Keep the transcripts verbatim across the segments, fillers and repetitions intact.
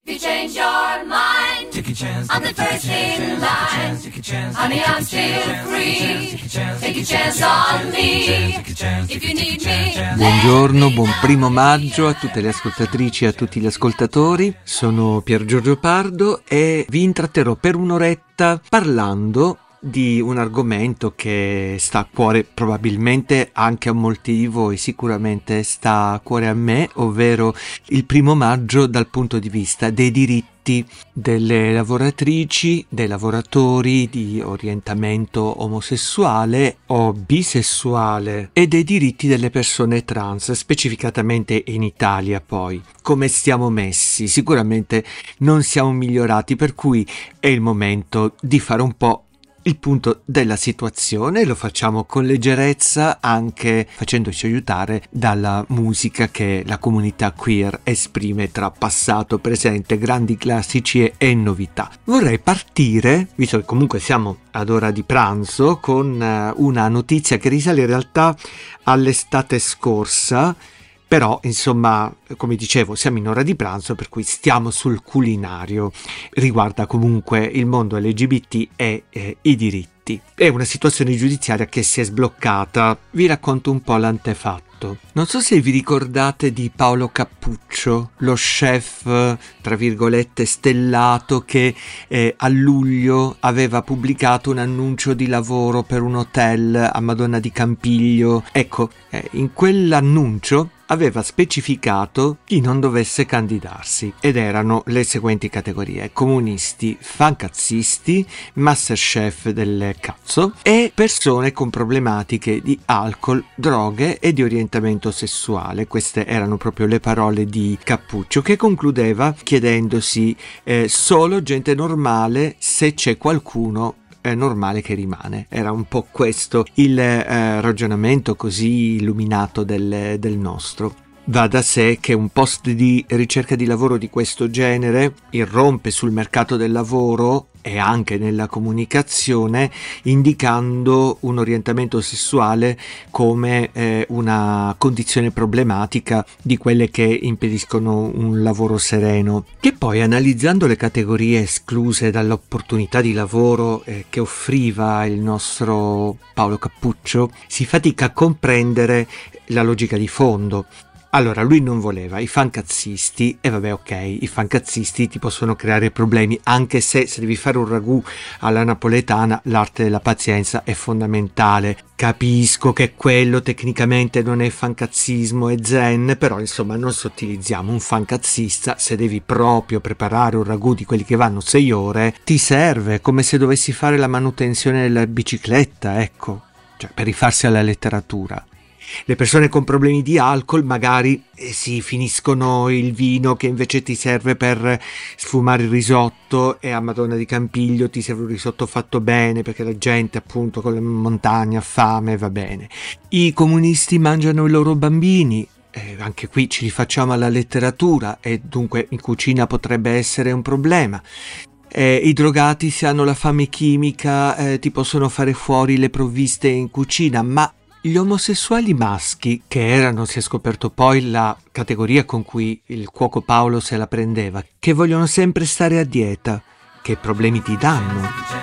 You change your mind, take a chance, I'm the first in line. Honey, I'm still free. Take a chance on me. If you need me. Buongiorno, buon primo maggio a tutte le ascoltatrici e a tutti gli ascoltatori. Sono Pier Giorgio Pardo e vi intratterò per un'oretta parlando di un argomento che sta a cuore probabilmente anche a molti di voi, sicuramente sta a cuore a me, ovvero il primo maggio dal punto di vista dei diritti delle lavoratrici, dei lavoratori di orientamento omosessuale o bisessuale e dei diritti delle persone trans, specificatamente in Italia. Poi, come stiamo messi? Sicuramente non siamo migliorati, per cui è il momento di fare un po' il punto della situazione. Lo facciamo con leggerezza, anche facendoci aiutare dalla musica che la comunità queer esprime tra passato, presente, grandi classici e, e novità. Vorrei partire, visto che comunque siamo ad ora di pranzo, con uh, una notizia che risale in realtà all'estate scorsa. Però, insomma, come dicevo, siamo in ora di pranzo, per cui stiamo sul culinario. Riguarda comunque il mondo L G B T e eh, i diritti. È una situazione giudiziaria che si è sbloccata. Vi racconto un po' l'antefatto. Non so se vi ricordate di Paolo Cappuccio, lo chef, tra virgolette, stellato, che eh, a luglio aveva pubblicato un annuncio di lavoro per un hotel a Madonna di Campiglio. Ecco, eh, in quell'annuncio aveva specificato chi non dovesse candidarsi ed erano le seguenti categorie: comunisti, fancazzisti, masterchef del cazzo e persone con problematiche di alcol, droghe e di orientamento sessuale. Queste erano proprio le parole di Cappuccio, che concludeva chiedendosi eh, solo gente normale, se c'è qualcuno è normale che rimane. Era un po' questo il eh, ragionamento così illuminato del, del nostro. Va da sé che un post di ricerca di lavoro di questo genere irrompe sul mercato del lavoro e anche nella comunicazione, indicando un orientamento sessuale come eh, una condizione problematica di quelle che impediscono un lavoro sereno, che poi, analizzando le categorie escluse dall'opportunità di lavoro eh, che offriva il nostro Paolo Cappuccio, si fatica a comprendere la logica di fondo. Allora, lui non voleva i fancazzisti, e vabbè, ok, i fancazzisti ti possono creare problemi, anche se se devi fare un ragù alla napoletana l'arte della pazienza è fondamentale. Capisco che quello tecnicamente non è fancazzismo, è zen, però insomma non sottilizziamo. Un fancazzista, se devi proprio preparare un ragù di quelli che vanno sei ore, ti serve come se dovessi fare la manutenzione della bicicletta, ecco, cioè per rifarsi alla letteratura. Le persone con problemi di alcol magari eh, si finiscono il vino che invece ti serve per sfumare il risotto, e a Madonna di Campiglio ti serve un risotto fatto bene perché la gente appunto con la montagna ha fame, va bene. I comunisti mangiano i loro bambini. Eh, anche qui ci rifacciamo alla letteratura e dunque in cucina potrebbe essere un problema. Eh, I drogati, se hanno la fame chimica, eh, ti possono fare fuori le provviste in cucina, ma gli omosessuali maschi, che erano, si è scoperto poi, la categoria con cui il cuoco Paolo se la prendeva, che vogliono sempre stare a dieta, che problemi ti danno?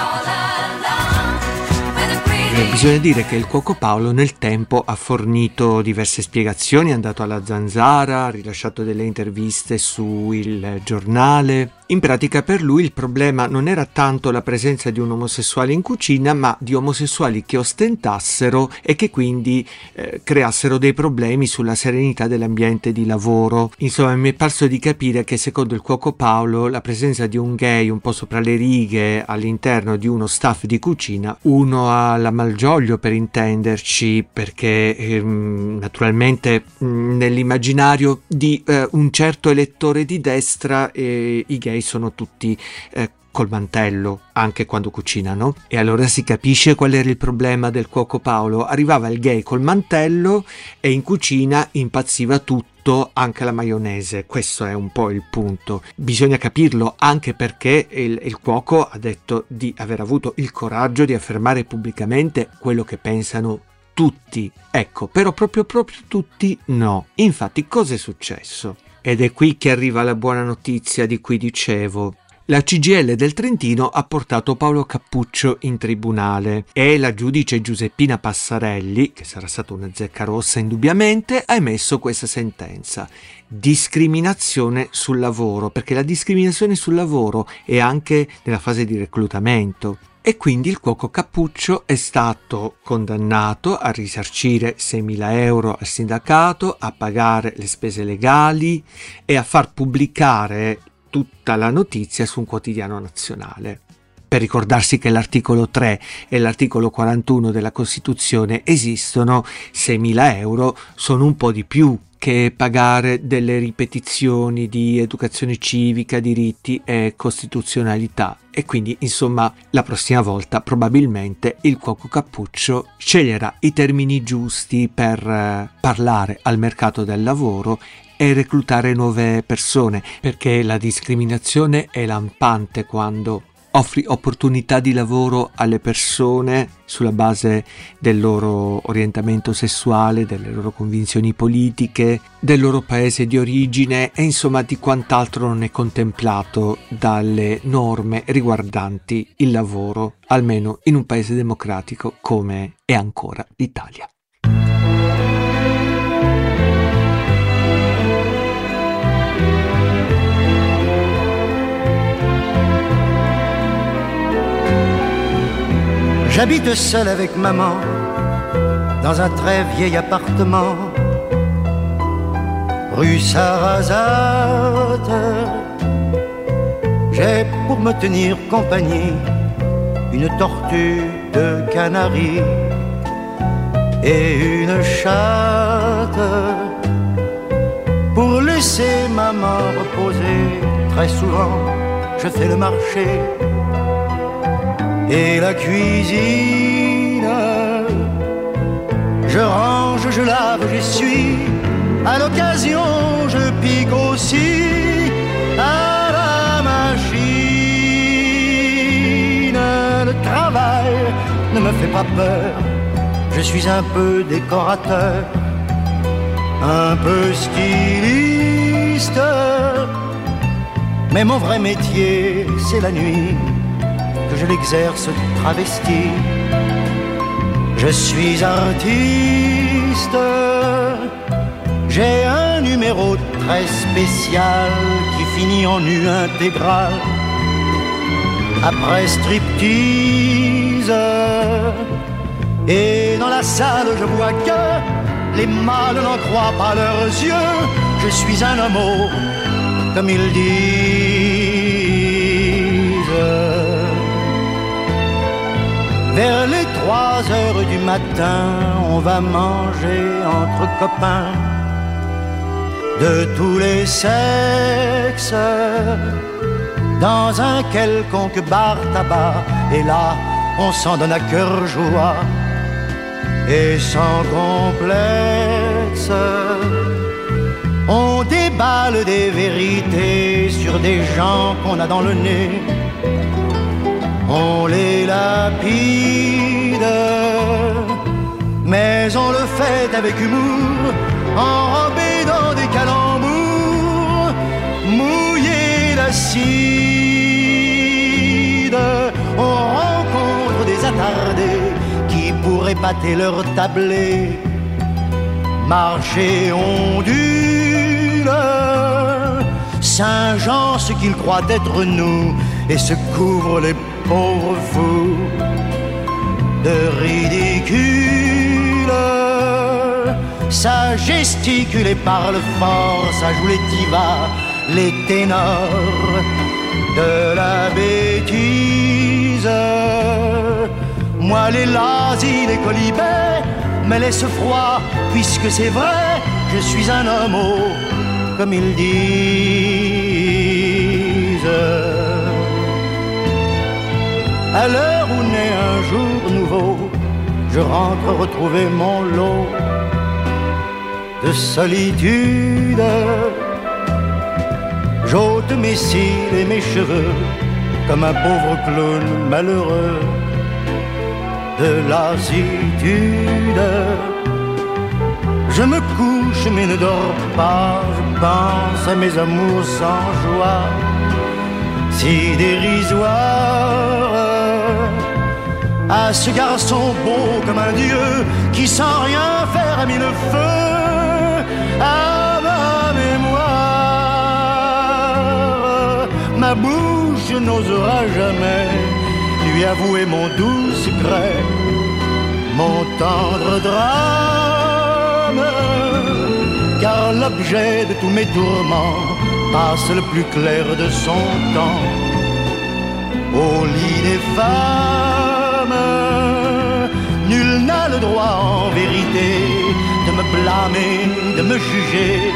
Eh, bisogna dire che il cuoco Paolo nel tempo ha fornito diverse spiegazioni, è andato alla Zanzara, ha rilasciato delle interviste su Il Giornale. In pratica per lui il problema non era tanto la presenza di un omosessuale in cucina, ma di omosessuali che ostentassero e che quindi eh, creassero dei problemi sulla serenità dell'ambiente di lavoro. Insomma, mi è parso di capire che secondo il cuoco Paolo la presenza di un gay un po' sopra le righe all'interno di uno staff di cucina, uno ha la malgioglio, per intenderci, perché ehm, naturalmente mh, nell'immaginario di eh, un certo elettore di destra eh, i gay sono tutti eh, col mantello anche quando cucinano, e allora si capisce qual era il problema del cuoco Paolo. Arrivava il gay col mantello e in cucina impazziva tutto, anche la maionese. Questo è un po' il punto, bisogna capirlo, anche perché il, il cuoco ha detto di aver avuto il coraggio di affermare pubblicamente quello che pensano tutti. Ecco, però proprio proprio tutti no. Infatti cosa è successo? Ed è qui che arriva la buona notizia di cui dicevo. La C G I L del Trentino ha portato Paolo Cappuccio in tribunale e la giudice Giuseppina Passarelli, che sarà stata una zecca rossa indubbiamente, ha emesso questa sentenza. Discriminazione sul lavoro, perché la discriminazione sul lavoro è anche nella fase di reclutamento. E quindi il cuoco Cappuccio è stato condannato a risarcire seimila euro al sindacato, a pagare le spese legali e a far pubblicare tutta la notizia su un quotidiano nazionale. Per ricordarsi che l'articolo tre e l'articolo quarantuno della Costituzione esistono, seimila euro sono un po' di più che pagare delle ripetizioni di educazione civica, diritti e costituzionalità. E quindi, insomma, la prossima volta probabilmente il cuoco Cappuccio sceglierà i termini giusti per eh, parlare al mercato del lavoro e reclutare nuove persone, perché la discriminazione è lampante quando offri opportunità di lavoro alle persone sulla base del loro orientamento sessuale, delle loro convinzioni politiche, del loro paese di origine e insomma di quant'altro non è contemplato dalle norme riguardanti il lavoro, almeno in un paese democratico come è ancora l'Italia. J'habite seul avec maman dans un très vieil appartement rue Sarrazate. J'ai pour me tenir compagnie une tortue de Canaries et une chatte. Pour laisser maman reposer, très souvent je fais le marché et la cuisine. Je range, je lave, j'essuie. À l'occasion, je pique aussi à la machine. Le travail ne me fait pas peur. Je suis un peu décorateur, un peu styliste. Mais mon vrai métier, c'est la nuit, que je l'exerce travesti. Je suis artiste. J'ai un numéro très spécial qui finit en nu intégral. Après striptease. Et dans la salle je vois que les mâles n'en croient pas leurs yeux. Je suis un homo, comme ils disent. Vers les trois heures du matin, on va manger entre copains de tous les sexes dans un quelconque bar tabac. Et là, on s'en donne à cœur joie et sans complexe. On déballe des vérités sur des gens qu'on a dans le nez. On les lapide, mais on le fait avec humour, enrobé dans des calembours, mouillé d'acide. On rencontre des attardés qui pourraient pâter leur tablé. Marcher ondule, Saint-Jean ce qu'il croit être nous, et se couvre les pauvres fous de ridicule. Ça gesticule et parle fort, ça joue les divas, les ténors de la bêtise. Moi les lazis, les colibets me laissent froid, puisque c'est vrai, je suis un homo, comme ils disent. À l'heure où naît un jour nouveau, je rentre retrouver mon lot de solitude. J'ôte mes cils et mes cheveux comme un pauvre clown malheureux de lassitude. Je me couche mais ne dors pas, je pense à mes amours sans joie, si dérisoire, à ce garçon beau comme un dieu qui sans rien faire a mis le feu à ma mémoire. Ma bouche n'osera jamais lui avouer mon doux secret, mon tendre drame, car l'objet de tous mes tourments passe le plus clair de son temps au lit des femmes. Nul n'a le droit en vérité de me blâmer, de me juger,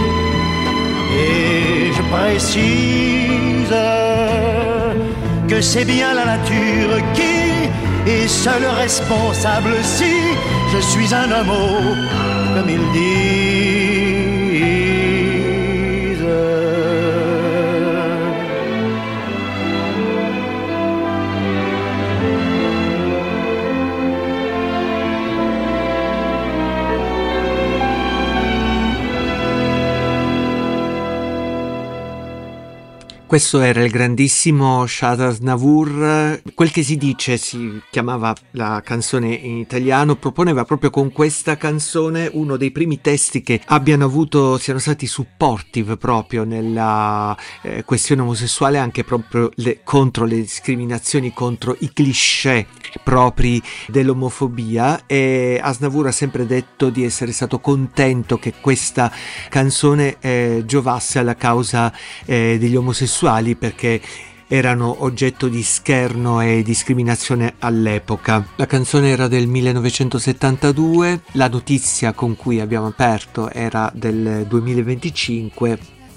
et je précise que c'est bien la nature qui est seule responsable si je suis un homme, comme ils disent. Questo era il grandissimo Shaz Aznavour. Quel che si dice, si chiamava la canzone in italiano, proponeva proprio con questa canzone uno dei primi testi che abbiano avuto, siano stati supportive proprio nella eh, questione omosessuale, anche proprio le, contro le discriminazioni, contro i cliché propri dell'omofobia. E Aznavour ha sempre detto di essere stato contento che questa canzone eh, giovasse alla causa eh, degli omosessuali, perché erano oggetto di scherno e discriminazione all'epoca. La canzone era del millenovecentosettantadue, la notizia con cui abbiamo aperto era del duemilaventicinque.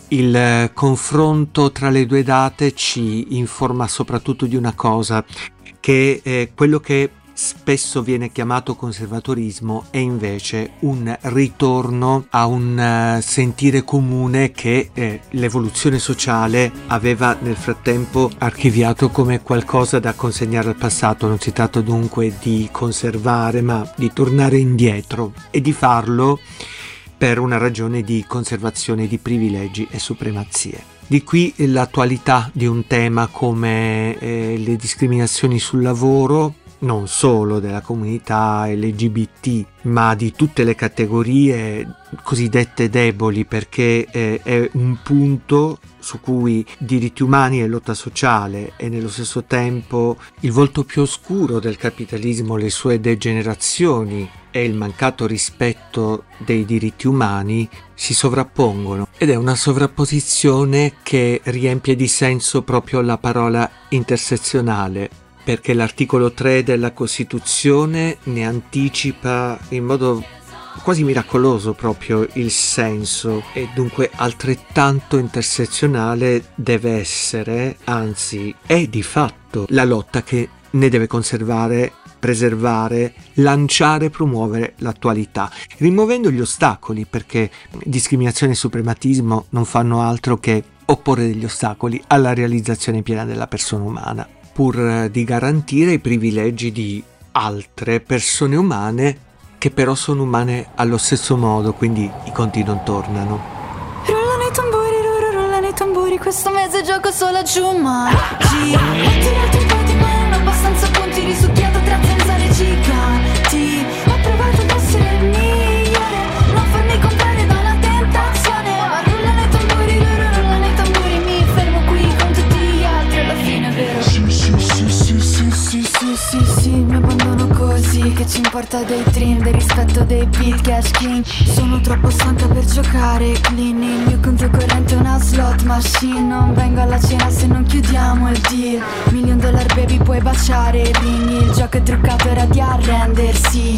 Il confronto tra le due date ci informa soprattutto di una cosa, che è quello che spesso viene chiamato conservatorismo è invece un ritorno a un uh, sentire comune che eh, l'evoluzione sociale aveva nel frattempo archiviato come qualcosa da consegnare al passato. Non si tratta dunque di conservare, ma di tornare indietro, e di farlo per una ragione di conservazione di privilegi e supremazie. Di qui l'attualità di un tema come eh, le discriminazioni sul lavoro, non solo della comunità L G B T, ma di tutte le categorie cosiddette deboli, perché eh, è un punto su cui diritti umani e lotta sociale, e nello stesso tempo il volto più oscuro del capitalismo, le sue degenerazioni e il mancato rispetto dei diritti umani si sovrappongono, ed è una sovrapposizione che riempie di senso proprio la parola intersezionale, perché l'articolo tre della Costituzione ne anticipa in modo quasi miracoloso proprio il senso, e dunque altrettanto intersezionale deve essere, anzi è di fatto, la lotta che ne deve conservare, preservare, lanciare, promuovere l'attualità, rimuovendo gli ostacoli, perché discriminazione e suprematismo non fanno altro che opporre degli ostacoli alla realizzazione piena della persona umana, pur di garantire i privilegi di altre persone umane che però sono umane allo stesso modo, quindi i conti non tornano. Rullano i tamburi, rullo, rullano i tamburi, questo mese gioco solo a Jumanji. Ho tirato un po' di mano, non abbastanza punti, risucchiato tra zanzare giganti. Ho provato ad essere il migliore, non farmi comprare da una tentazione. Ma rullano i tamburi, rullo, rullano i tamburi, mi fermo qui con tutti gli altri, alla fine è vero. Sì, sì, sì, sì, sì, sì, sì, sì, sì, mi abbandono così, che ci importa dei dream, del rispetto dei beat, cash king. Sono troppo stanca per giocare clean, il mio conto corrente è una slot machine. Non vengo alla cena se non chiudiamo il deal. Million dollar baby puoi baciare il ring, il gioco è truccato, era di arrendersi.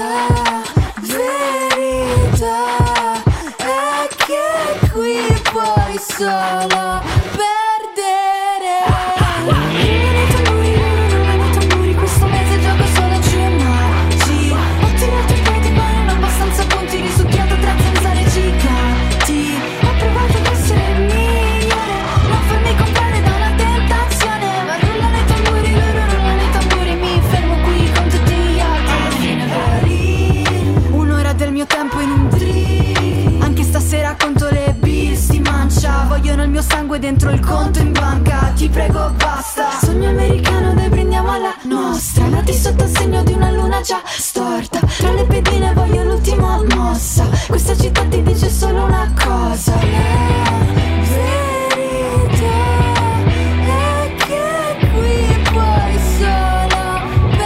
La verità è che qui puoi solo perdere. Rullano i tamburi, rullano i tamburi, questo mese gioco solo a Jumanji. Ho tirato un po' di mano, non abbastanza punti, risucchiato tra zanzare giganti. Ho provato ad essere il migliore, non farmi comprare da una tentazione. Ma rullano i tamburi, rullano i tamburi, mi fermo qui con tutti gli altri, alla fine è vero. Un'ora del mio tempo in un trip, anche stasera conto le bis. banca, ti prego basta. Sogno americano, dai prendiamo la nostra. Nati sotto il segno di una luna già storta. Tra le pedine voglio l'ultima mossa. Questa città ti dice solo una cosa: la verità è che qui puoi solo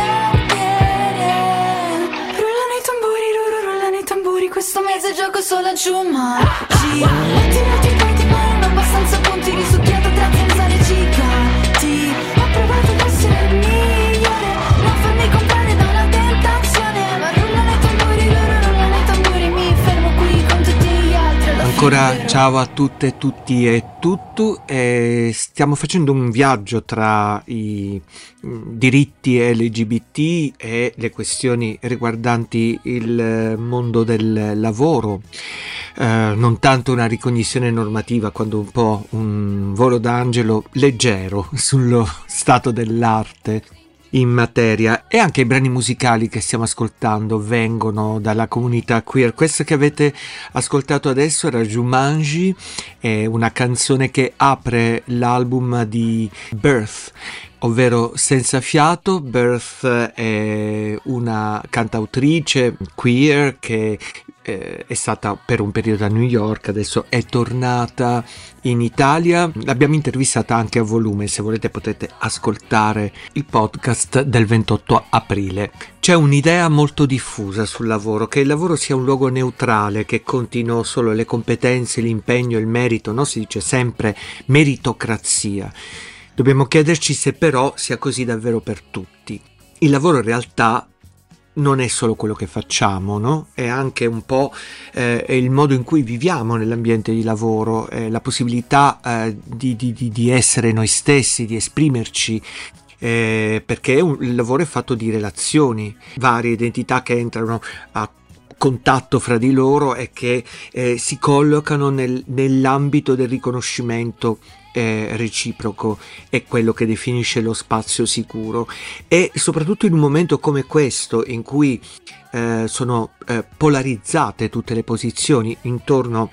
perdere. Rullano i tamburi, ru- rullano i tamburi. Questo mese gioco solo a Jumanji. Tirati poi ti male, non abbastanza punti. Risucchiato tra zanzare giganti. Ho provato ad essere il migliore, non farmi comprare da una tentazione. Ma rullano i tamburi, loro rullano i tamburi. Mi fermo qui con tutti gli altri. Alla Ancora fine ciao a tutte, tutti e tutto. E stiamo facendo un viaggio tra i mm, diritti L G B T e le questioni riguardanti il mondo del lavoro. Eh, non tanto una ricognizione normativa quanto un po' un volo d'angelo leggero sullo stato dell'arte in materia. E anche i brani musicali che stiamo ascoltando vengono dalla comunità queer. Questa che avete ascoltato adesso era Jumanji, è una canzone che apre l'album di Birth, ovvero Senza Fiato. Birth è una cantautrice queer che eh, è stata per un periodo a New York, adesso è tornata in Italia. L'abbiamo intervistata anche a volume, se volete potete ascoltare il podcast del ventotto aprile. C'è un'idea molto diffusa sul lavoro, che il lavoro sia un luogo neutrale, che contino solo le competenze, l'impegno, il merito, no? Si dice sempre meritocrazia. Dobbiamo chiederci se però sia così davvero per tutti. Il lavoro in realtà non è solo quello che facciamo, no? È anche un po' eh, è il modo in cui viviamo nell'ambiente di lavoro, eh, la possibilità eh, di, di, di essere noi stessi, di esprimerci, eh, perché un, il lavoro è fatto di relazioni, varie identità che entrano a contatto fra di loro e che eh, si collocano nel, nell'ambito del riconoscimento eh, reciproco. È quello che definisce lo spazio sicuro, e soprattutto in un momento come questo in cui eh, sono eh, polarizzate tutte le posizioni intorno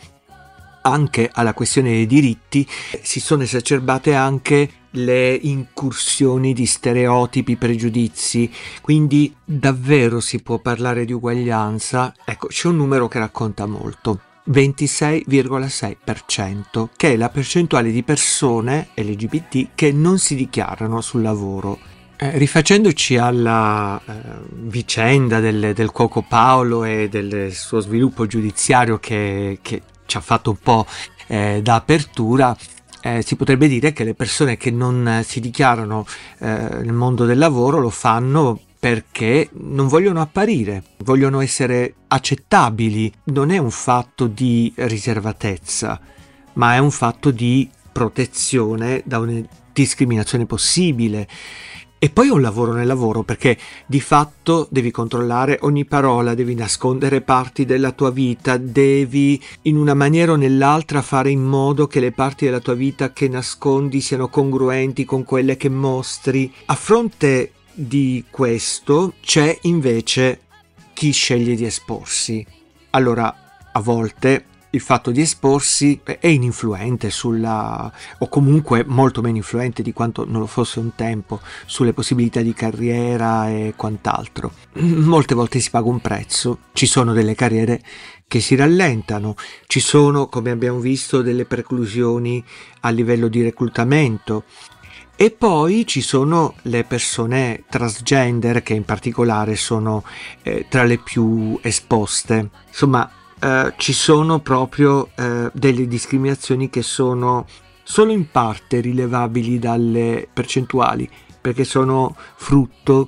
anche alla questione dei diritti, si sono esacerbate anche le incursioni di stereotipi, pregiudizi, quindi davvero si può parlare di uguaglianza. Ecco, c'è un numero che racconta molto: ventisei virgola sei per cento, che è la percentuale di persone L G B T che non si dichiarano sul lavoro. Eh, rifacendoci alla eh, vicenda del, del Cuoco Paolo e del suo sviluppo giudiziario che, che ci ha fatto un po' eh, da apertura, eh, si potrebbe dire che le persone che non si dichiarano eh, nel mondo del lavoro lo fanno perché non vogliono apparire, vogliono essere accettabili. Non è un fatto di riservatezza, ma è un fatto di protezione da una discriminazione possibile. E poi è un lavoro nel lavoro, perché di fatto devi controllare ogni parola, devi nascondere parti della tua vita, devi in una maniera o nell'altra fare in modo che le parti della tua vita che nascondi siano congruenti con quelle che mostri. A fronte di questo c'è invece chi sceglie di esporsi. Allora, a volte il fatto di esporsi è ininfluente sulla, o comunque molto meno influente di quanto non lo fosse un tempo, sulle possibilità di carriera e quant'altro. Molte volte si paga un prezzo, ci sono delle carriere che si rallentano, ci sono, come abbiamo visto, delle preclusioni a livello di reclutamento. E poi ci sono le persone transgender, che in particolare sono eh, tra le più esposte. Insomma, eh, ci sono proprio eh, delle discriminazioni che sono solo in parte rilevabili dalle percentuali, perché sono frutto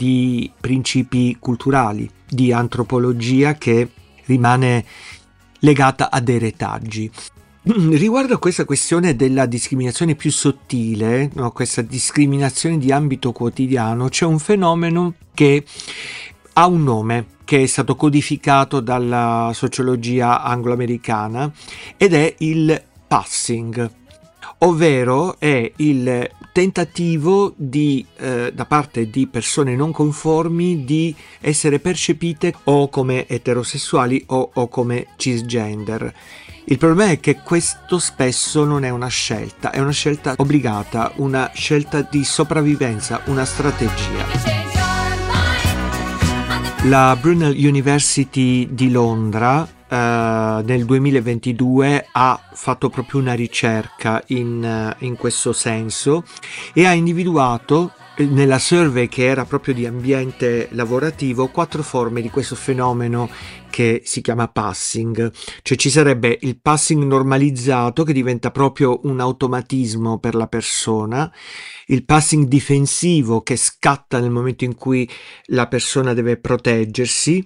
di principi culturali, di antropologia che rimane legata a dei retaggi. Riguardo a questa questione della discriminazione più sottile, no, questa discriminazione di ambito quotidiano, c'è un fenomeno che ha un nome che è stato codificato dalla sociologia anglo-americana ed è il passing, ovvero è il tentativo di eh, da parte di persone non conformi di essere percepite o come eterosessuali o, o come cisgender. Il problema è che questo spesso non è una scelta, è una scelta obbligata, una scelta di sopravvivenza, una strategia. La Brunel University di Londra uh, nel duemilaventidue ha fatto proprio una ricerca in, uh, in questo senso e ha individuato nella survey, che era proprio di ambiente lavorativo, quattro forme di questo fenomeno che si chiama passing. Cioè ci sarebbe il passing normalizzato, che diventa proprio un automatismo per la persona, il passing difensivo, che scatta nel momento in cui la persona deve proteggersi,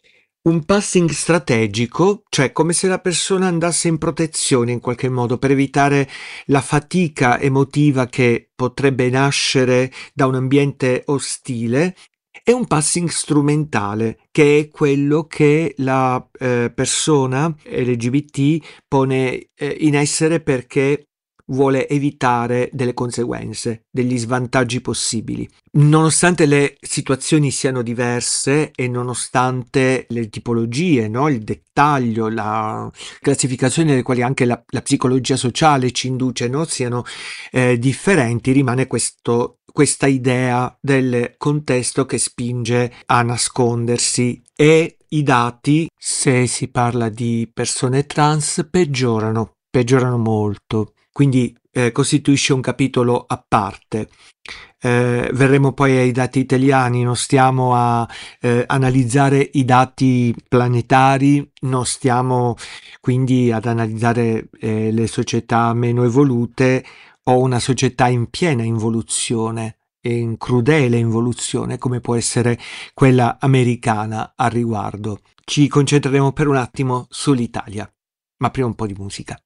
un passing strategico, cioè come se la persona andasse in protezione in qualche modo per evitare la fatica emotiva che potrebbe nascere da un ambiente ostile, e un passing strumentale, che è quello che la eh, persona L G B T pone eh, in essere perché vuole evitare delle conseguenze, degli svantaggi possibili. Nonostante le situazioni siano diverse e nonostante le tipologie, no? Il dettaglio, la classificazione delle quali anche la, la psicologia sociale ci induce, no? Siano eh, differenti, rimane questo, questa idea del contesto che spinge a nascondersi, e i dati, se si parla di persone trans, peggiorano, peggiorano molto. Quindi eh, costituisce un capitolo a parte. Eh, verremo poi ai dati italiani, non stiamo a eh, analizzare i dati planetari, non stiamo quindi ad analizzare eh, le società meno evolute o una società in piena involuzione, in crudele involuzione, come può essere quella americana al riguardo. Ci concentreremo per un attimo sull'Italia, ma prima un po' di musica.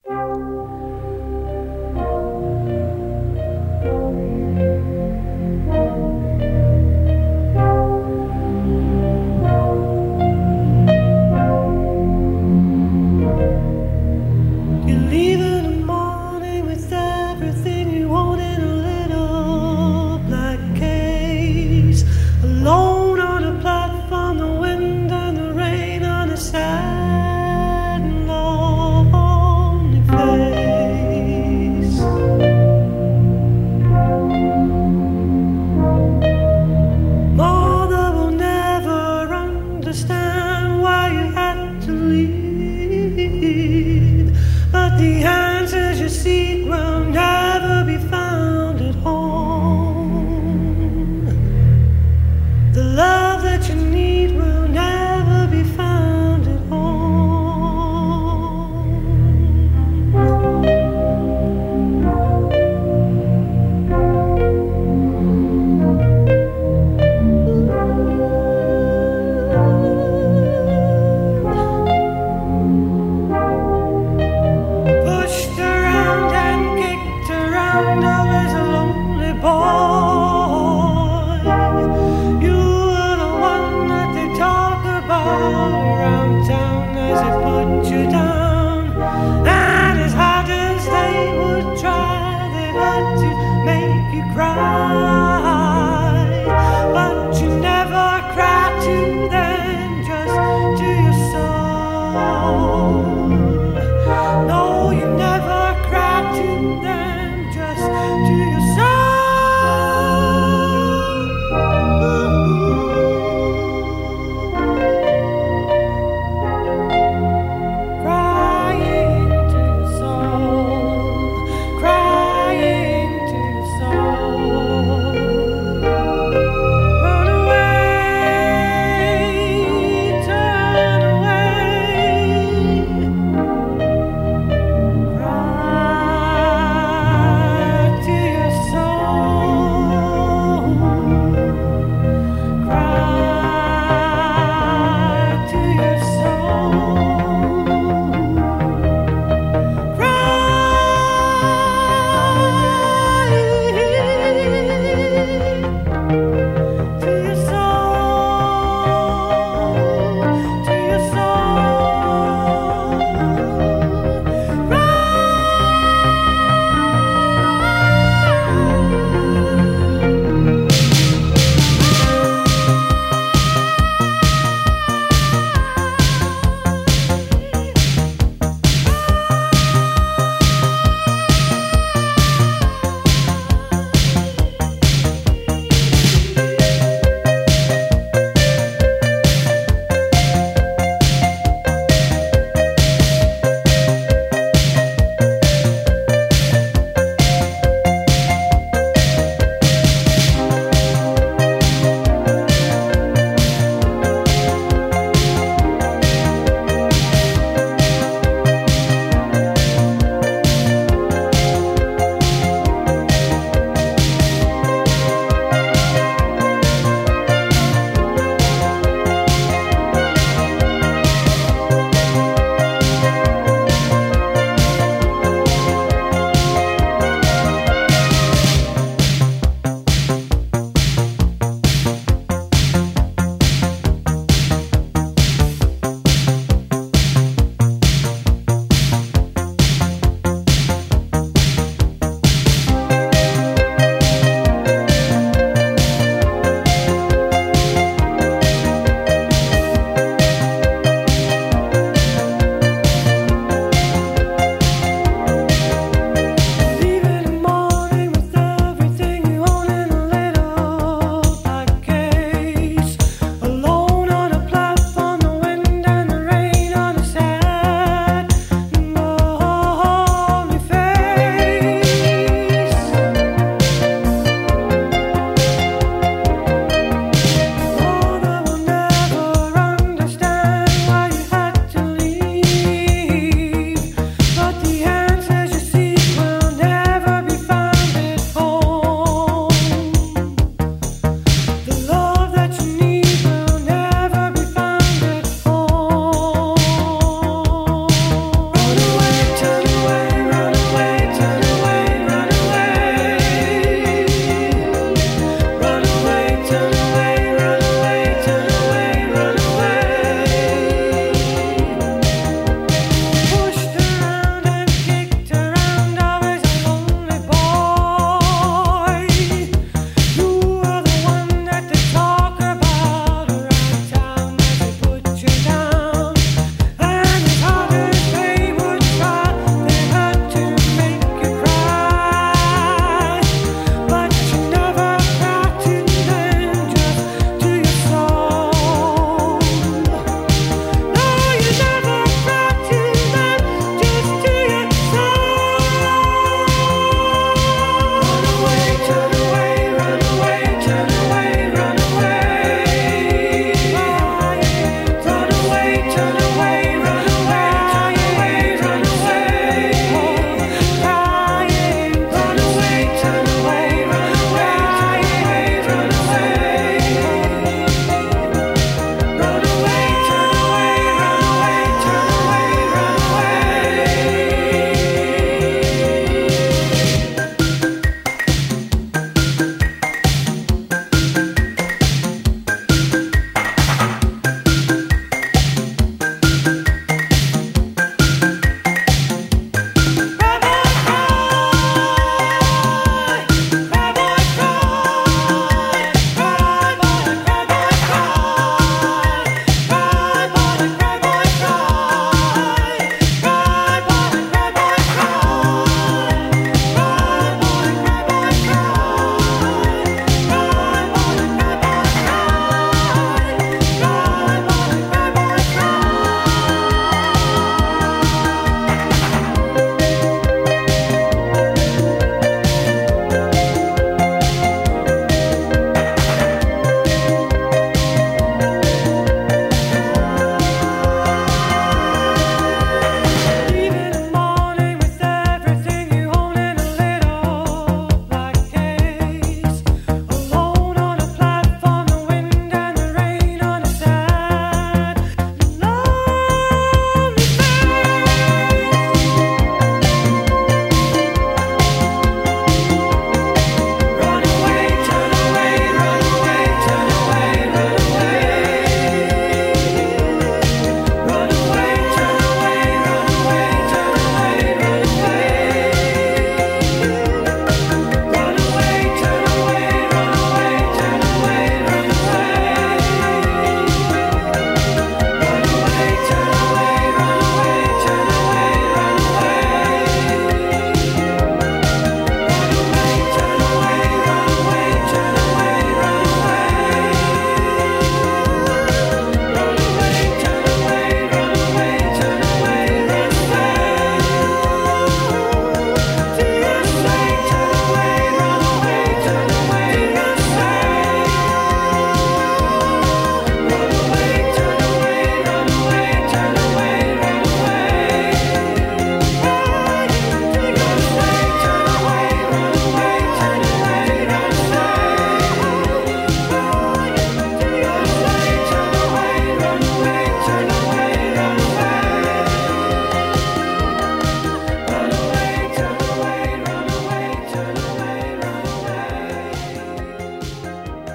Crying to your soul.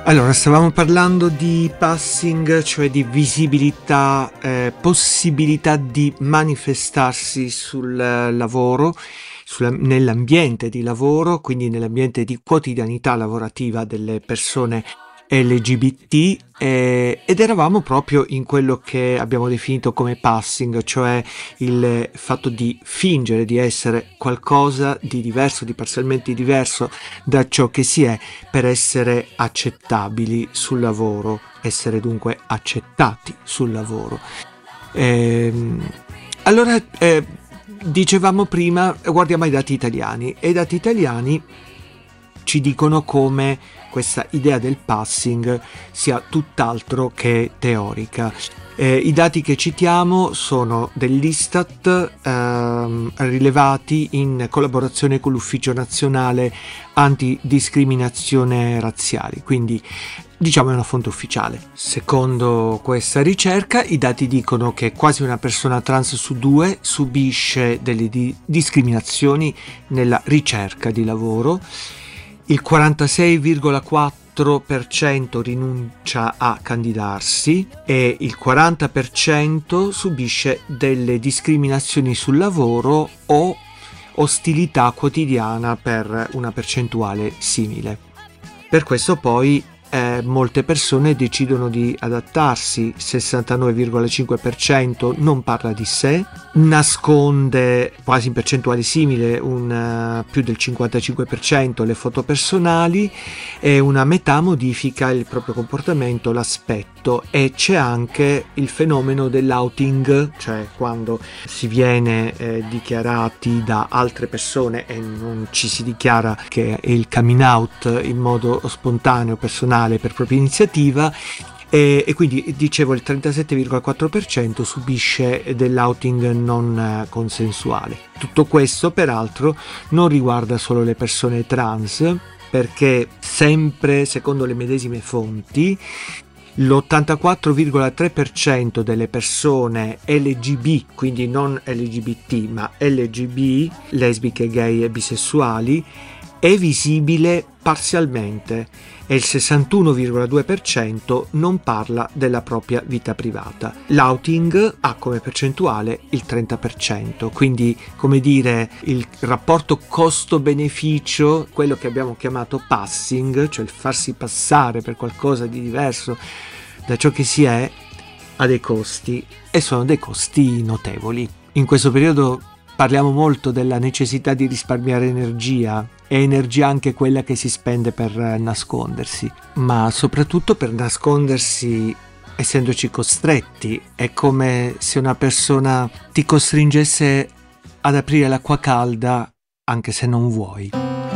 Allora, stavamo parlando di passing, cioè di visibilità, eh, possibilità di manifestarsi sul lavoro, sulla, nell'ambiente di lavoro, quindi nell'ambiente di quotidianità lavorativa delle persone L G B T, eh, ed eravamo proprio in quello che abbiamo definito come passing, cioè il fatto di fingere di essere qualcosa di diverso, di parzialmente diverso da ciò che si è, per essere accettabili sul lavoro, essere dunque accettati sul lavoro. Ehm, allora, eh, dicevamo prima, guardiamo ai dati italiani, e i dati italiani ci dicono come questa idea del passing sia tutt'altro che teorica. Eh, I dati che citiamo sono dell'Istat, ehm, rilevati in collaborazione con l'Ufficio Nazionale Antidiscriminazione Razziali, quindi diciamo è una fonte ufficiale. Secondo questa ricerca, i dati dicono che quasi una persona trans su due subisce delle di- discriminazioni nella ricerca di lavoro. Il quarantasei virgola quattro per cento rinuncia a candidarsi e il quaranta per cento subisce delle discriminazioni sul lavoro o ostilità quotidiana per una percentuale simile. Per questo poi eh, molte persone decidono di adattarsi, sessantanove virgola cinque per cento non parla di sé, nasconde quasi in percentuale simile un, uh, più del cinquantacinque per cento le foto personali, e una metà modifica il proprio comportamento, l'aspetto, e c'è anche il fenomeno dell'outing, cioè quando si viene eh, dichiarati da altre persone e non ci si dichiara che è il coming out in modo spontaneo, personale, per propria iniziativa, e, e quindi dicevo il trentasette virgola quattro per cento subisce dell'outing non consensuale. Tutto questo peraltro non riguarda solo le persone trans, perché sempre secondo le medesime fonti l'ottantaquattro virgola tre per cento delle persone L G B, quindi non L G B T ma L G B, lesbiche, gay e bisessuali, è visibile parzialmente, e il sessantuno virgola due per cento non parla della propria vita privata. L'outing ha come percentuale il trenta per cento, quindi, come dire, il rapporto costo-beneficio, quello che abbiamo chiamato passing, cioè il farsi passare per qualcosa di diverso da ciò che si è, ha dei costi, e sono dei costi notevoli. In questo periodo parliamo molto della necessità di risparmiare energia, e energia anche quella che si spende per nascondersi, ma soprattutto per nascondersi essendoci costretti. È come se una persona ti costringesse ad aprire l'acqua calda anche se non vuoi.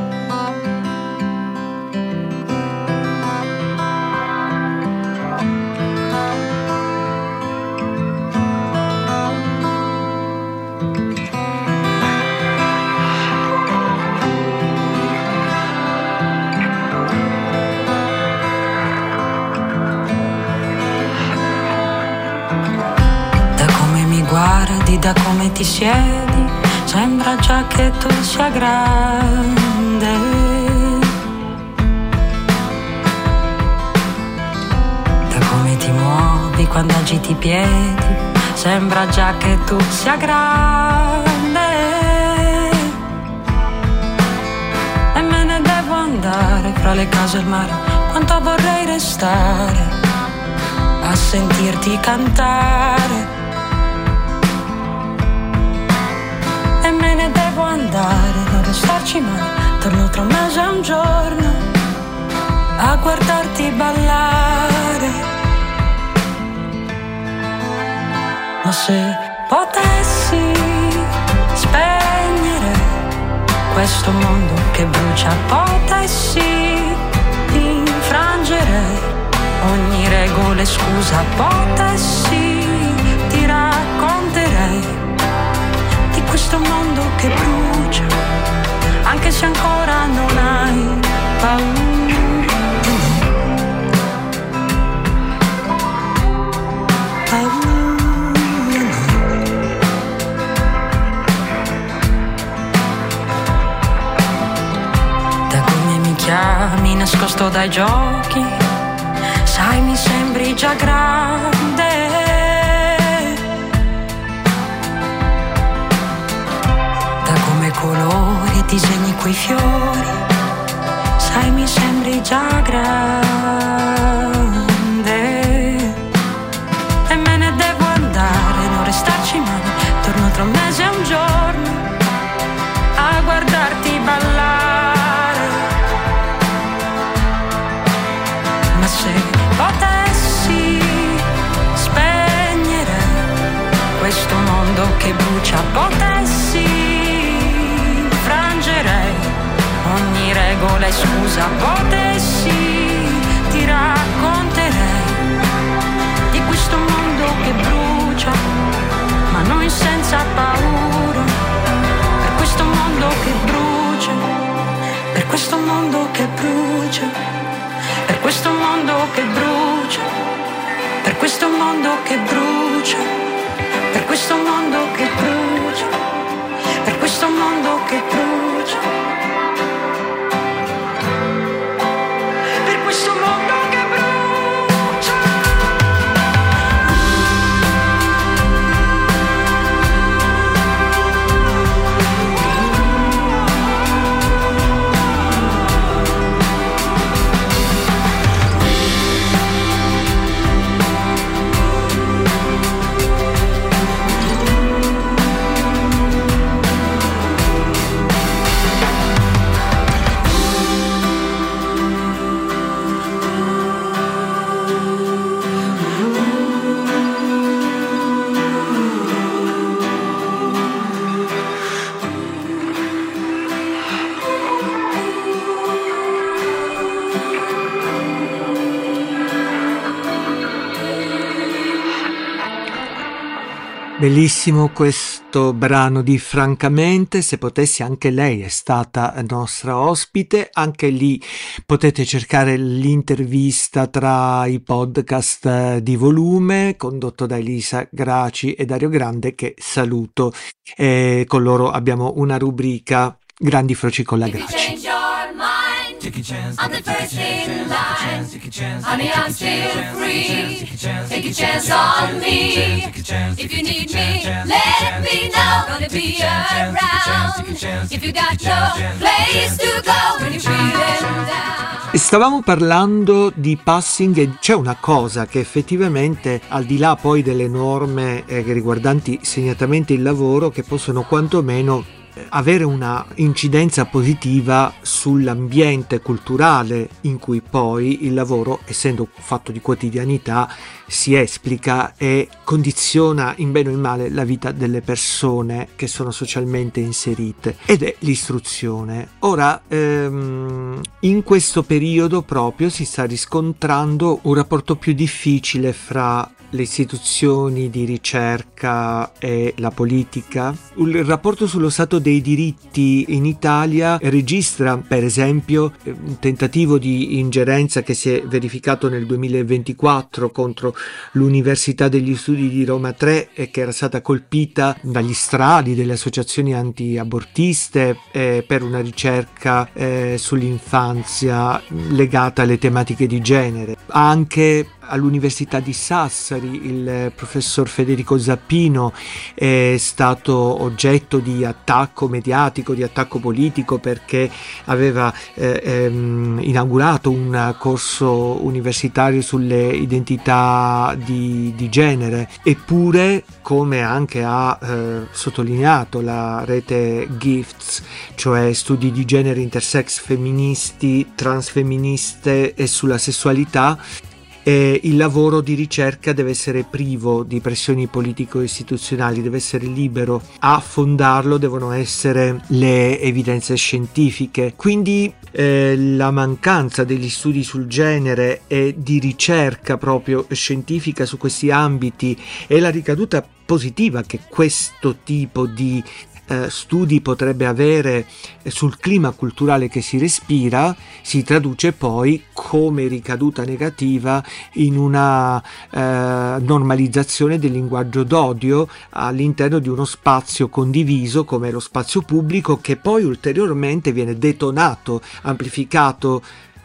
Da come ti siedi, sembra già che tu sia grande. Da come ti muovi quando agiti i piedi, sembra già che tu sia grande. E me ne devo andare fra le case e il mare, quanto vorrei restare a sentirti cantare. E me ne devo andare, non restarci mai, torno tra un mese e un giorno a guardarti ballare. Ma se potessi spegnere questo mondo che brucia, potessi infrangere ogni regola e scusa, potessi, ti racconterei questo mondo che brucia, anche se ancora non hai paura. Paura. Da come mi chiami, nascosto dai giochi, sai mi sembri già grande, da come colori disegni quei fiori, sai mi sembri già grande, e me ne devo andare, non restarci mai, torno tra un mese e un giorno a guardarti ballare, ma se potessi spegnere questo mondo che brucia, potessi frangerei ogni regola e scusa, potessi ti racconterei di questo mondo che brucia, ma noi senza paura, per questo mondo che brucia, per questo mondo che brucia, per questo mondo che brucia, per questo mondo che brucia, per questo mondo che brucia, per questo mondo che brucia, per questo mondo che brucia. Bellissimo questo brano di Francamente, se potessi anche lei è stata nostra ospite, anche lì potete cercare l'intervista tra i podcast di Volume condotto da Elisa Graci e Dario Grande, che saluto, e con loro abbiamo una rubrica Grandi Froci con la Graci. Take a chance, I'm the first in line. Honey, I'm still free. Take a chance on me. If you need me, let me know. Gonna be around. If you got no place to go when you're feeling down. Stavamo parlando di passing e c'è una cosa che effettivamente, al di là poi delle norme eh, riguardanti segnatamente il lavoro, che possono quantomeno avere una incidenza positiva sull'ambiente culturale in cui poi il lavoro, essendo fatto di quotidianità, si esplica e condiziona in bene o in male la vita delle persone che sono socialmente inserite, ed è l'istruzione. Ora, ehm, in questo periodo proprio si sta riscontrando un rapporto più difficile fra le istituzioni di ricerca e la politica. Il rapporto sullo stato dei diritti in Italia registra, per esempio, un tentativo di ingerenza che si è verificato nel duemilaventiquattro contro l'Università degli Studi di Roma tre, e che era stata colpita dagli strali delle associazioni anti-abortiste eh, per una ricerca eh, sull'infanzia legata alle tematiche di genere. Anche all'Università di Sassari il professor Federico Zappino è stato oggetto di attacco mediatico, di attacco politico, perché aveva eh, ehm, inaugurato un corso universitario sulle identità di, di genere. Eppure, come anche ha eh, sottolineato la rete GIFTS, cioè studi di genere intersex, femministi, transfemministe e sulla sessualità, Eh, il lavoro di ricerca deve essere privo di pressioni politico-istituzionali, deve essere libero. A fondarlo devono essere le evidenze scientifiche. Quindi eh, la mancanza degli studi sul genere e di ricerca proprio scientifica su questi ambiti e la ricaduta positiva che questo tipo di Eh, studi potrebbe avere sul clima culturale che si respira, si traduce poi come ricaduta negativa in una eh, normalizzazione del linguaggio d'odio all'interno di uno spazio condiviso come lo spazio pubblico, che poi ulteriormente viene detonato, amplificato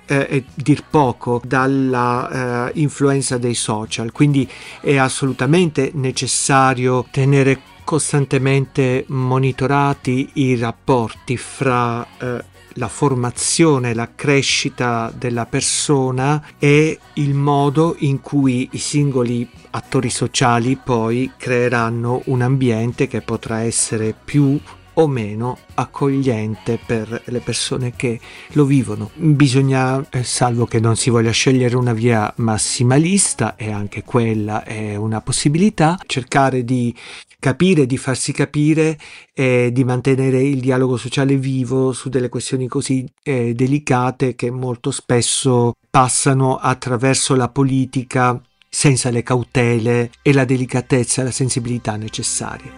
eh, è dir poco dalla eh, influenza dei social, quindi è assolutamente necessario tenere costantemente monitorati i rapporti fra eh, la formazione, la crescita della persona e il modo in cui i singoli attori sociali poi creeranno un ambiente che potrà essere più o meno accogliente per le persone che lo vivono. Bisogna, eh, salvo che non si voglia scegliere una via massimalista, e anche quella è una possibilità, cercare di capire, di farsi capire e di mantenere il dialogo sociale vivo su delle questioni così eh, delicate che molto spesso passano attraverso la politica senza le cautele e la delicatezza e la sensibilità necessarie.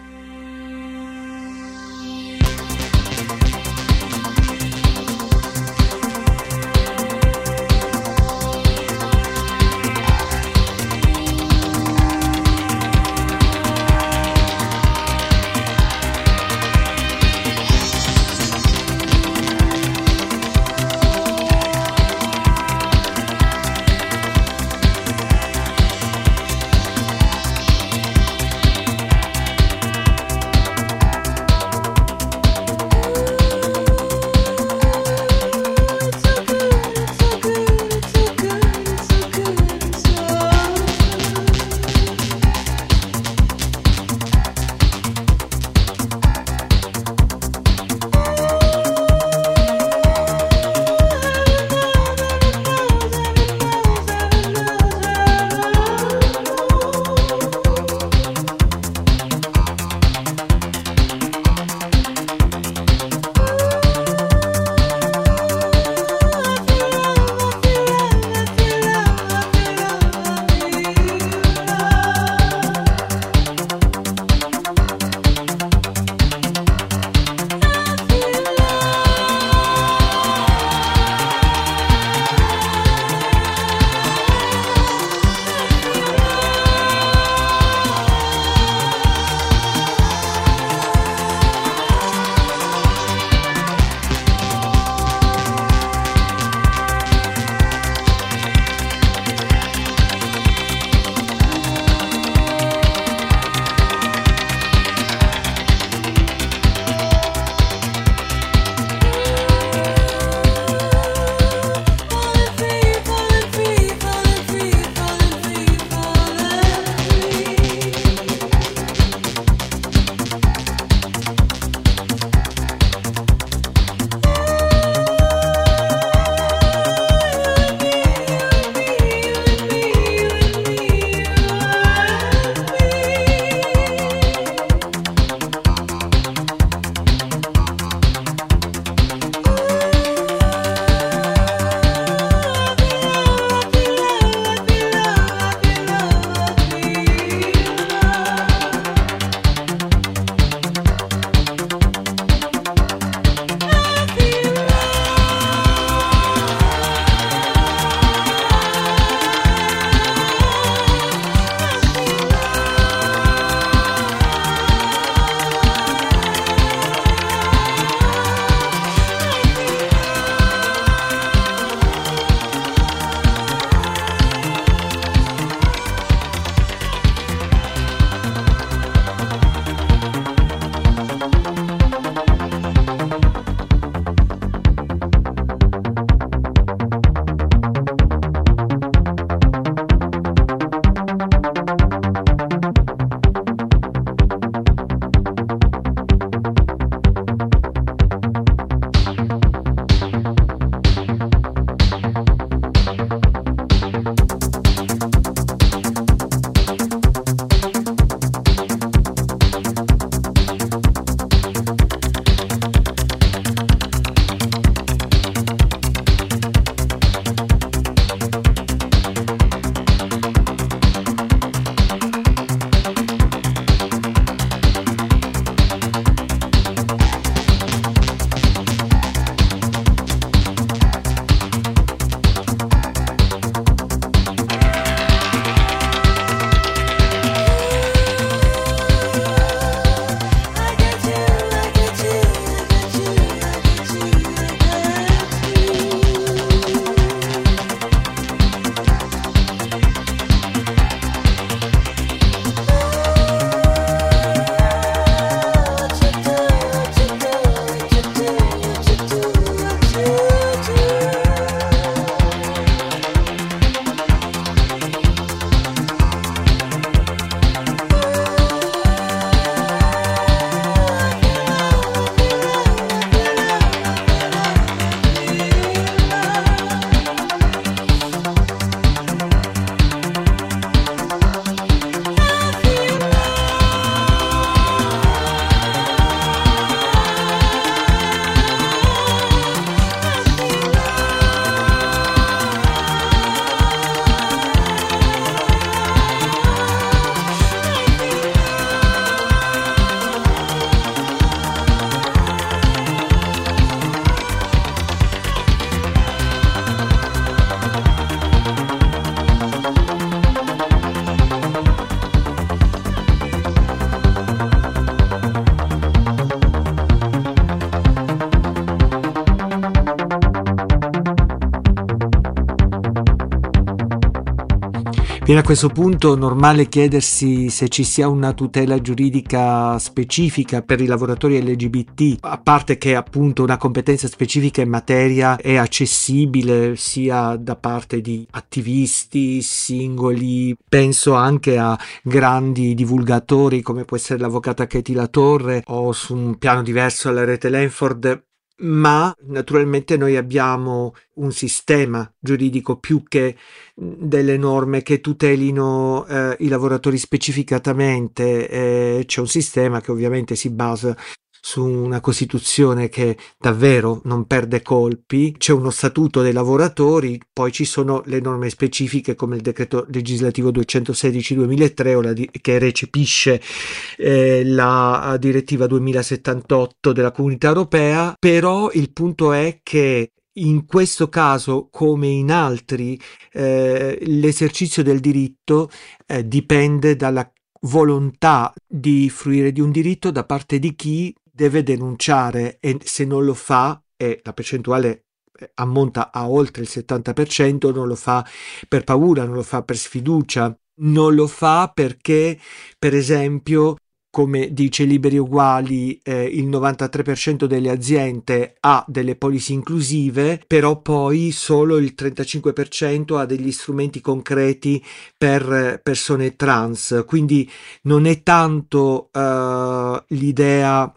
Viene a questo punto normale chiedersi se ci sia una tutela giuridica specifica per i lavoratori L G B T, a parte che appunto una competenza specifica in materia è accessibile sia da parte di attivisti, singoli, penso anche a grandi divulgatori come può essere l'avvocata Katie Latorre o su un piano diverso alla rete Lanford. Ma naturalmente noi abbiamo un sistema giuridico più che delle norme che tutelino eh, i lavoratori specificatamente, eh, c'è un sistema che ovviamente si basa su una Costituzione che davvero non perde colpi, c'è uno statuto dei lavoratori, poi ci sono le norme specifiche come il decreto legislativo duecentosedici duemilatré o la di- che recepisce eh, la direttiva duemilasettantotto della Comunità Europea, però il punto è che in questo caso, come in altri, eh, l'esercizio del diritto eh, dipende dalla volontà di fruire di un diritto da parte di chi deve denunciare, e se non lo fa, e la percentuale ammonta a oltre il settanta per cento, non lo fa per paura, non lo fa per sfiducia, non lo fa perché, per esempio, come dice Liberi Uguali, eh, il novantatré per cento delle aziende ha delle policy inclusive, però poi solo il trentacinque per cento ha degli strumenti concreti per persone trans, quindi non è tanto uh, l'idea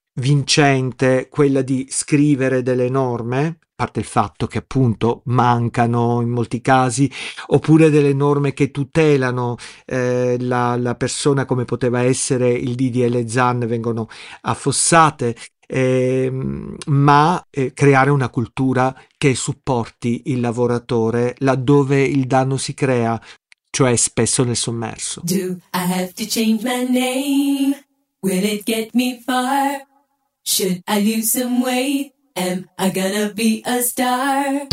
vincente quella di scrivere delle norme, a parte il fatto che appunto mancano in molti casi, oppure delle norme che tutelano eh, la, la persona come poteva essere il D D L Zan vengono affossate, eh, ma eh, creare una cultura che supporti il lavoratore laddove il danno si crea, cioè spesso nel sommerso. Do I have to change my name? Will it get me far? Should I lose some weight? Am I gonna be a star?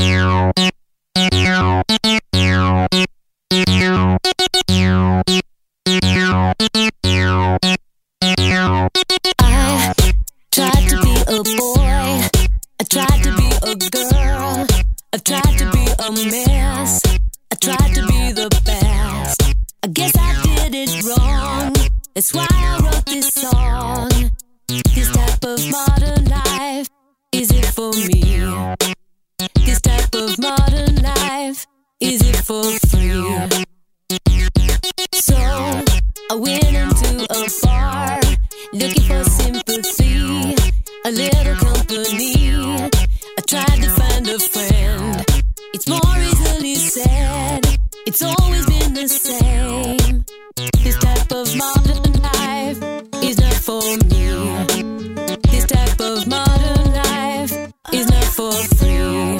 I tried to be a boy, I tried to be a girl, I tried to be a mess, I tried to be the best. I guess I did it wrong, that's why I wrote this song. This type of modern life, is it for me? This type of modern life, is it for free? So I went into a bar, looking for sympathy, a little company. I tried to find a friend. It's more easily said, it's always been the same. This type of modern life is not for me. This type of modern life is not for free.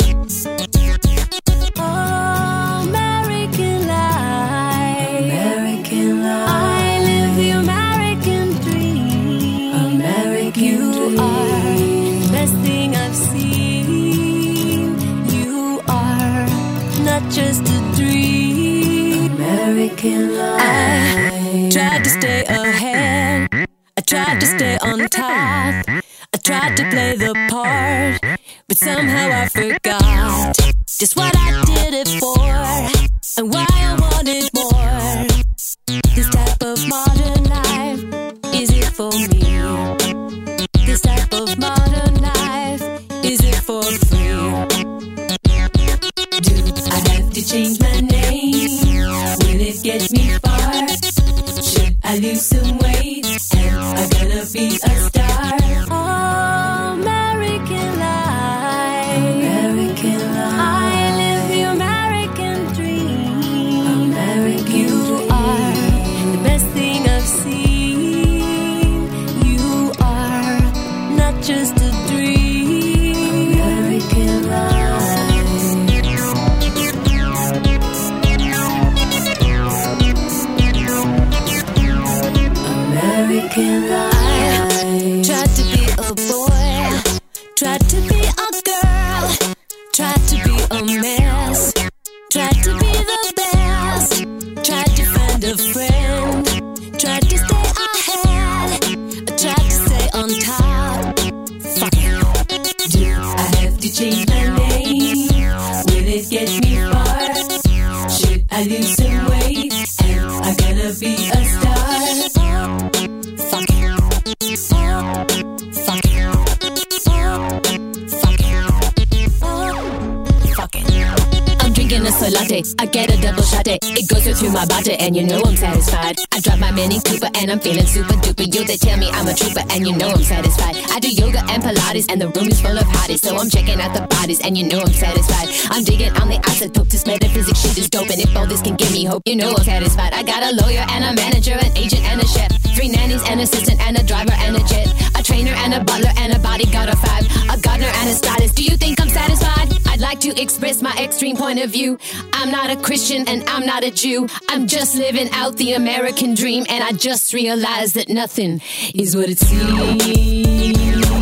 Oh, American life, American life. I live the American dream. American you dream. are the best thing I've seen. You are not just a dream. American life. I tried to stay ahead, I tried to stay on top, I tried to play the part, but somehow I forgot just what I did it for, and why I wanted more. This type of modern life, is it for me? This type of modern life, is it for free? Do I have to change my name? Will it get me far? Should I lose some weight? Am I gonna be a star? Oh, American life, American life. I live the American dream. American you dream. are the best thing I've seen. You are not just a dream. American life. American life. I tried to be a boy, tried to be a girl, tried to be a mess, tried to be the best, tried to find a friend, tried to stay ahead, I tried to stay on top. Fuck it. Do I have to change my name? Will it get me far? Should I lose some weight? a soy latte. I get a double shot it. It goes right through my body and you know I'm satisfied. I drive my Mini Cooper and I'm feeling super duper. You they tell me I'm a trooper and you know I'm satisfied. I do yoga and Pilates and the room is full of hotties, so I'm checking out the bodies and you know I'm satisfied. I'm digging on the isotope, this metaphysics shit is dope, and if all this can give me hope, you know I'm satisfied. I got a lawyer and a manager, an agent and a chef, three nannies, an assistant and a driver and a jet, a trainer and a butler and a bodyguard of five, a gardener and a stylist. Do you think I'm satisfied? I'd like to express my extreme point of view. I'm not a Christian and I'm not a Jew. I'm just living out the American dream, and I just realized that nothing is what it seems.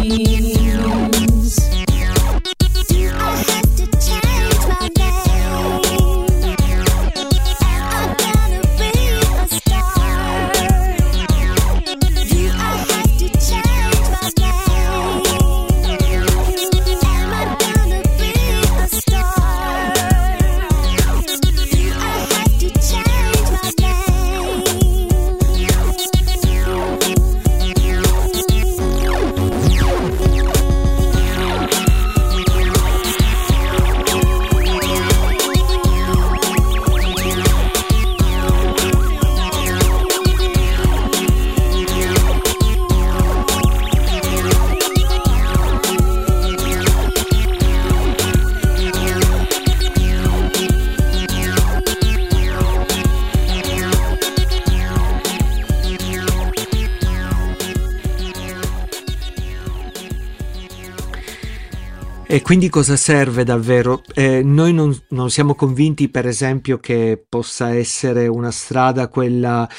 E quindi cosa serve davvero? Eh, noi non, non siamo convinti, per esempio, che possa essere una strada quella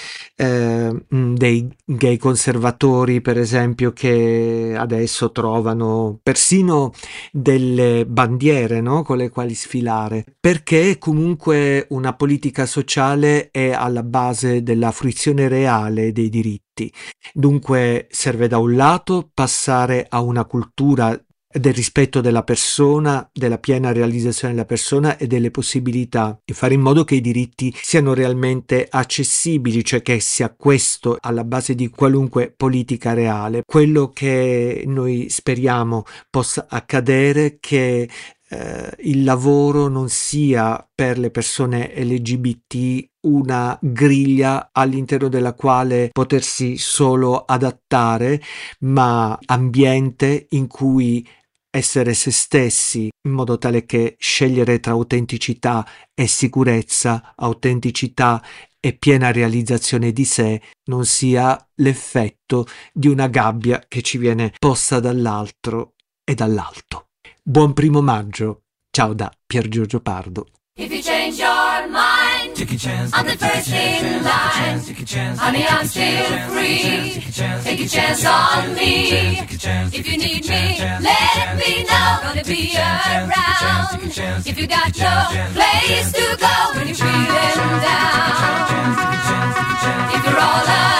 eh, dei gay conservatori, per esempio, che adesso trovano persino delle bandiere, no? Con le quali sfilare, perché comunque una politica sociale è alla base della fruizione reale dei diritti. Dunque serve da un lato passare a una cultura del rispetto della persona, della piena realizzazione della persona e delle possibilità, e fare in modo che i diritti siano realmente accessibili, cioè che sia questo alla base di qualunque politica reale. Quello che noi speriamo possa accadere, che eh, il lavoro non sia per le persone L G B T una griglia all'interno della quale potersi solo adattare, ma ambiente in cui essere se stessi, in modo tale che scegliere tra autenticità e sicurezza, autenticità e piena realizzazione di sé non sia l'effetto di una gabbia che ci viene posta dall'altro e dall'alto. Buon primo maggio, ciao da Pier Giorgio Pardo. If you change your mind, I'm the first in line. Honey, I'm still free. Take a chance on me. If you need me, let me know. Gonna be around. If you got no place to go when you're feeling down, if you're all alone.